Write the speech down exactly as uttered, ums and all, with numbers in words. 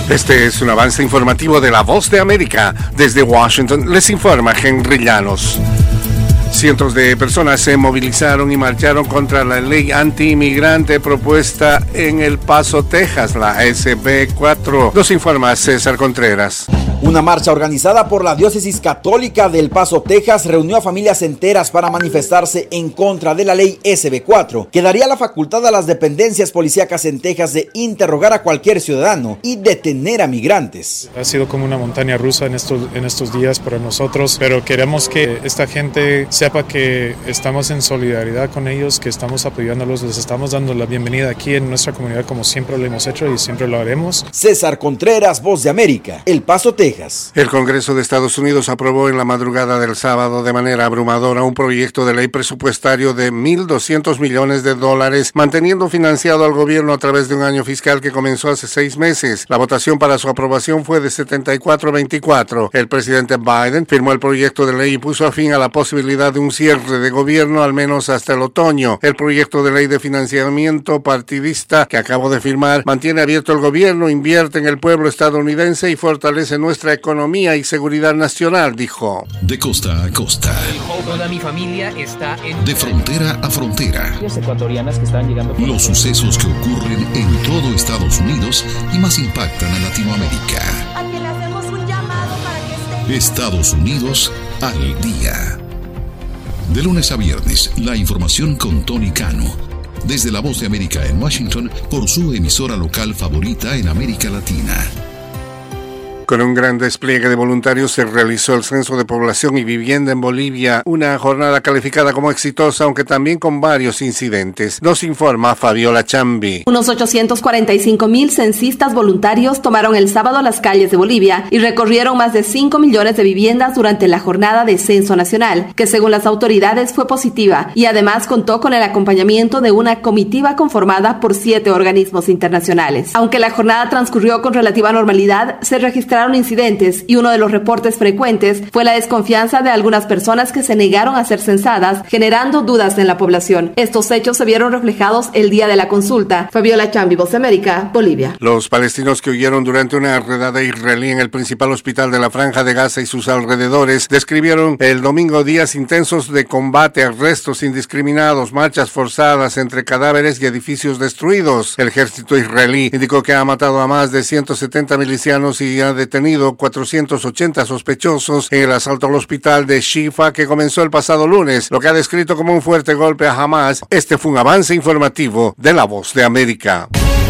Este es un avance informativo de La Voz de América. Desde Washington les informa Henry Llanos. Cientos de personas se movilizaron y marcharon contra la ley anti-inmigrante propuesta en El Paso, Texas, la S B cuatro. Nos informa César Contreras. Una marcha organizada por la Diócesis Católica de El Paso, Texas, reunió a familias enteras para manifestarse en contra de la ley S B cuatro, que daría la facultad a las dependencias policíacas en Texas de interrogar a cualquier ciudadano y detener a migrantes. Ha sido como una montaña rusa en estos, en estos días para nosotros, pero queremos que esta gente sepa que estamos en solidaridad con ellos, que estamos apoyándolos, les estamos dando la bienvenida aquí en nuestra comunidad como siempre lo hemos hecho y siempre lo haremos. César Contreras, Voz de América, El Paso, Texas. El Congreso de Estados Unidos aprobó en la madrugada del sábado de manera abrumadora un proyecto de ley presupuestario de mil doscientos millones de dólares, manteniendo financiado al gobierno a través de un año fiscal que comenzó hace seis meses. La votación para su aprobación fue de setenta y cuatro a veinticuatro. El presidente Biden firmó el proyecto de ley y puso a fin a la posibilidad de un cierre de gobierno al menos hasta el otoño. El proyecto de ley de financiamiento partidista que acabo de firmar mantiene abierto el gobierno, invierte en el pueblo estadounidense y fortalece nuestra economía y seguridad nacional, dijo. De costa a costa. Toda mi familia está en... De frontera a frontera. Las ecuatorianas que están llegando... Los sucesos que ocurren en todo Estados Unidos y más impactan a Latinoamérica. A que le hacemos un llamado para que esté... Estados Unidos al día. De lunes a viernes, la información con Tony Cano. Desde La Voz de América en Washington, por su emisora local favorita en América Latina. Con un gran despliegue de voluntarios se realizó el Censo de Población y Vivienda en Bolivia, una jornada calificada como exitosa, aunque también con varios incidentes. Nos informa Fabiola Chambi. Unos ochocientos cuarenta y cinco mil censistas voluntarios tomaron el sábado las calles de Bolivia y recorrieron más de cinco millones de viviendas durante la jornada de Censo Nacional, que según las autoridades fue positiva y además contó con el acompañamiento de una comitiva conformada por siete organismos internacionales. Aunque la jornada transcurrió con relativa normalidad, se registraron incidentes y uno de los reportes frecuentes fue la desconfianza de algunas personas que se negaron a ser censadas, generando dudas en la población. Estos hechos se vieron reflejados el día de la consulta. Fabiola Chambi, Voz de América, Bolivia. Los palestinos que huyeron durante una redada israelí en el principal hospital de la Franja de Gaza y sus alrededores describieron el domingo días intensos de combate, arrestos indiscriminados, marchas forzadas entre cadáveres y edificios destruidos. El ejército israelí indicó que ha matado a más de ciento setenta milicianos y ha detenido cuatrocientos ochenta sospechosos en el asalto al hospital de Shifa que comenzó el pasado lunes, lo que ha descrito como un fuerte golpe a Hamas. Este fue un avance informativo de La Voz de América.